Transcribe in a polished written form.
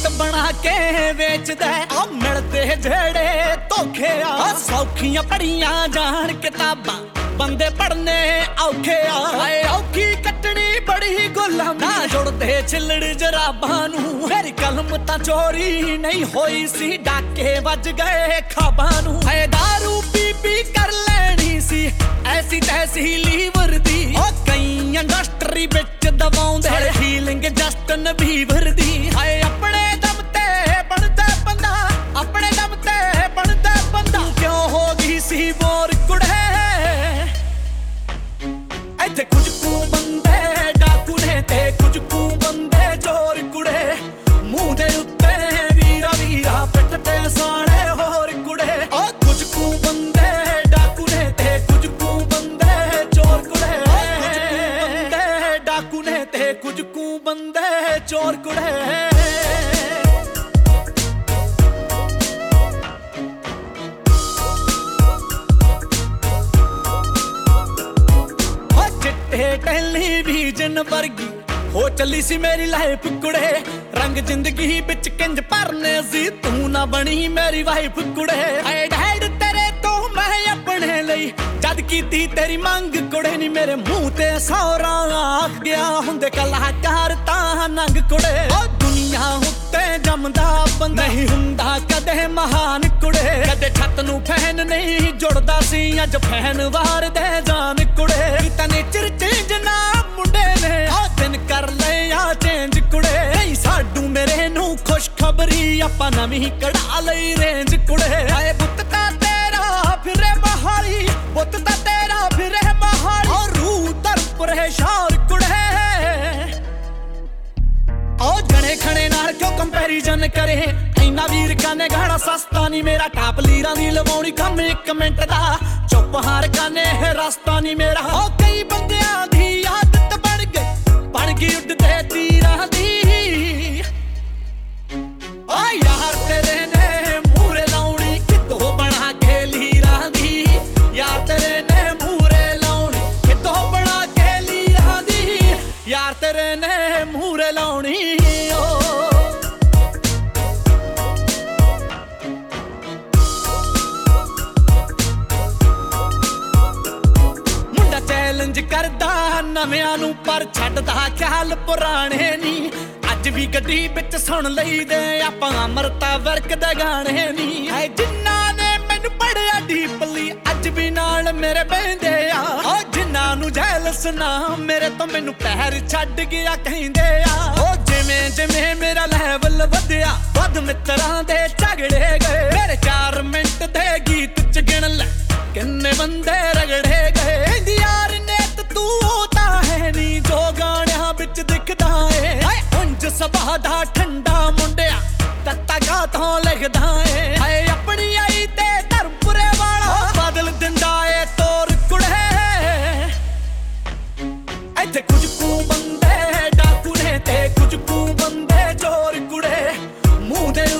ਰੀਤ ਬਣਾ ਕੇ ਵੇਚਦਾ ਆ ਮਿਲਦੇ ਜਿਹੜੇ ਧੋਖੇ ਆ ਸੌਖੀਆਂ ਪੜੀਆਂ ਜਾਣ ਕਿਤਾਬਾਂ ਬੰਦੇ ਪੜਨੇ ਔਖੇ ਆ ਹਾਏ ਔਖੀ ਕੱਟਣੀ ਬੜੀ ਗੁਲਾਮ ਨਾ ਜੁੜਦੇ ਛਿੱਲੜ ਜਰਾਬਾਂ ਨੂੰ ਮੇਰੀ ਕਲਮ ਤਾਂ ਚੋਰੀ ਨਹੀਂ ਹੋਈ ਸੀ ਡਾਕੇ ਵੱਜ ਗਏ ਖਾਬਾਂ ਨੂੰ ਹਾਏ ਦਾਰੂ ਪੀ ਪੀ ਕਰ ਲੈਣੀ ਸੀ ਐਸੀ ਤੈਸੀ ਲੀਵਰ ਦੀ ਉਹ ਕਈ ਇੰਡਸਟਰੀ ਵਿੱਚ ਦਵਾਉਂਦੇ ਫੀਲਿੰਗ ਜਸਟਨ ਬੀਵਰ ਦੀ ਹਾਏ ਆਪਣੇ ਦਮ ਤੇ ਬਣਦਾ ਬੰਦਾ ਆਪਣੇ ਦਮ ਤੇ ਬਣਦਾ ਬੰਦਾ ਕਿਉਂ ਹੋ ਗਈ ਸੀ ਬੋਰ ਕੁੜੇ ਇੱਥੇ ਕੁਝ ਕੁ ਬੰਦੇ ਡਾਕੂ ਨੇ ਤੇ ਕੁਝ ਕੁ ਬੰਦੇ ਚੋਰ ਕੁੜੇ ਮੂੰਹ ਦੇ ਉੱਤੇ ਵੀਰਾ ਵੀਰਾ ਪਿੱਠ ਤੇ ਸਾੜੇ ਹੋਰ ਕੁੜੇ ਓ ਕੁਝ ਕੁ ਬੰਦੇ ਡਾਕੂ ਨੇ ਤੇ ਕੁਝ ਕੁ ਬੰਦੇ ਚੋਰ ਕੁੜੇ ਕੁਝ ਕੁ ਬੰਦੇ ਡਾਕੂ ਨੇ ਤੇ ਕੁਝ ਕੁ ਬੰਦੇ ਚੋਰ ਕੁੜੇ ਟੈਲੀਵਿਜ਼ਨ ਵਰਗੀ ਹੋ ਚੱਲੀ ਸੀ ਮੇਰੀ ਲਾਈਫ ਕੁੜੇ ਰੰਗ ਜ਼ਿੰਦਗੀ ਵਿੱਚ ਕਿੰਜ ਭਰਨੇ ਸੀ ਤੂੰ ਨਾ ਬਣੀ ਮੇਰੀ ਵਾਈਫ ਕੁੜੇ ਹਾਏ ਡੈਡ ਤੇਰੇ ਤੋਂ ਮੈਂ ਆਪਣੇ ਲਈ ਜਦ ਕੀਤੀ ਤੇਰੀ ਮੰਗ ਕੁੜੇ ਨੀ ਮੇਰੇ ਮੂੰਹ ਤੇ ਸੌਰਾ ਆਖ ਗਿਆ ਹੁੰਦੇ ਕਲਾਕਾਰ ਤਾਂ ਨੰਗ ਕੁੜੇ ਓ ਦੁਨੀਆ ਉੱਤੇ ਜੰਮਦਾ ਬੰਦਾ ਨਹੀਂ ਹੁੰਦਾ ਕਦੇ ਮਹਾਨ ਕੁੜੇ ਕਦੇ ਛੱਤ ਨੂੰ ਫੈਨ ਨਹੀਂ ਜੁੜਦਾ ਸੀ ਅੱਜ ਫੈਨ ਵਾਰ ਦੇ ਜਾਨ ਕੁੜੇ ਤਾਂ ਨੇਚਰ ਚੇਂਜ ਨਾ ਮੁੰਡੇ ਨੇ ਆ ਦਿਨ ਕਰ ਲਿਆ ਚੇਂਜ ਕੁੜੇ ਨਹੀਂ ਸਾਡੂ ਮੇਰੇ ਨੂੰ ਖੁਸ਼ਖਬਰੀ ਆਪਾਂ ਨਵੀਂ ਕਢਾ ਲਈ ਰੇਂਜ ਕੁੜੇ ਹਾਏ ਬੁੱਤ ਤਾਂ ਤੇਰਾ ਫਿਰੇ ਮਹਾਲੀ ਬੁੱਤ ਤਾਂ ਤੇਰਾ ਫਿਰੇ ਮਹਾਲੀ ਔਰ ਰੂਹ ਦਰ ਪਰੇਸ਼ਾਨ ਕੁੜੇ ਓ ਜਣੇ ਖਣੇ ਨਾਲ ਕਿਉਂ ਕੰਪੈਰੀਜ਼ਨ ਕਰੇ ਇੰਨਾ ਵੀਰ ਕਾਨੇ ਗਾਣਾ ਸਸਤਾ ਨਹੀਂ ਮੇਰਾ ਟਾਪ ਲੀਰਾਂ ਦੀ ਲਵਾਉਣੀ ਕੰਮ 1 ਮਿੰਟ ਦਾ ਚੁੱਪ ਹਾਰ ਕਾਨੇ ਰਸਤਾ ਨਹੀਂ ਮੇਰਾ ਓ ਕਈ ਬੰਦਿਆਂ ਦੀ ਆਦਤ ਬਣ ਗਈ ਉੱਡਦੇ ਤੀਰਾਂ ਦੀ ਓ ਯਾਰ ਤੇਰੇ ਨੇ ਮੂਰੇ ਲਾਉਣੀ ਕਿਤੋਂ ਬਣਾ ਕੇ ਲੀਰਾਂ ਦੀ ਯਾਰ ਤੇਰੇ ਨੇ ਮੂਰੇ ਲਾਉਣੀ ਕਿਤੋਂ ਬਣਾ ਕੇ ਲੀਰਾਂ ਦੀ ਯਾਰ ਤੇਰੇ ਨੇ ਮੂਰੇ ਲਾਉਣੀ ਕਰਦਾ ਨਵਿਆਂ ਨੂੰ ਪਰ ਛੱਡਦਾ ਖਿਆਲ ਪੁਰਾਣੇ ਨੀ ਅੱਜ ਵੀ ਗੱਡੀ ਵਿੱਚ ਸੁਣ ਲਈਦੇ ਆਪਾਂ ਅਮਰਤਾ ਵਰਕ ਦੇ ਗਾਣੇ ਨੀ ਹੈ ਜਿਨ੍ਹਾਂ ਨੇ ਮੈਨੂੰ ਪੜਿਆ ਡੀਪਲੀ ਅੱਜ ਵੀ ਨਾਲ ਮੇਰੇ ਬਹਿੰਦੇ ਆ ਓ ਜਿਨ੍ਹਾਂ ਨੂੰ ਜੈਲਸ ਨਾ ਮੇਰੇ ਤੋਂ ਮੈਨੂੰ ਪੈਰ ਛੱਡ ਗਿਆ ਕਹਿੰਦੇ ਆ ਓ ਜਿਵੇਂ ਜਿਵੇਂ ਮੇਰਾ ਲੈਵਲ ਵਧਿਆ ਵੱਧ ਮਿੱਤਰਾਂ ਦੇ ਝਗੜੇ ਗਏ ਮੇਰੇ 4 ਮਿੰਟ ਦੇ ਗੀਤ ਚ ਗਿਣ ਲੈ ਕਿੰਨੇ ਬੰਦੇ ਰਗੜੇ ਗਏ ਯਾਰ ਤੂੰ ਤਾਂ ਹੈ ਨੀ ਜੋ ਗਾਣਿਆਂ ਵਿੱਚ ਦਿਖਦਾ ਏ ਉਂਝ ਸੁਭਾਅ ਦਾ ਠੰਡਾ ਮੁੰਡਿਆ ਤੱਤਾ ਗਾਥੋਂ ਲਿਖਦਾ ਏ ਹਾਏ ਆਪਣੀ ਆਈ ਤੇ ਧਰਮਪੁਰੇ ਵਾਲਾ ਬਦਲ ਦਿੰਦਾ ਏ ਤੋਰ ਕੁੜੇ ਇੱਥੇ ਕੁਝ ਕੁ ਬੰਦੇ ਡਾਕੂ ਨੇ ਤੇ ਕੁਝ ਕੁ ਬੰਦੇ ਚੋਰ ਕੁੜੇ ਮੂੰਹ ਦੇ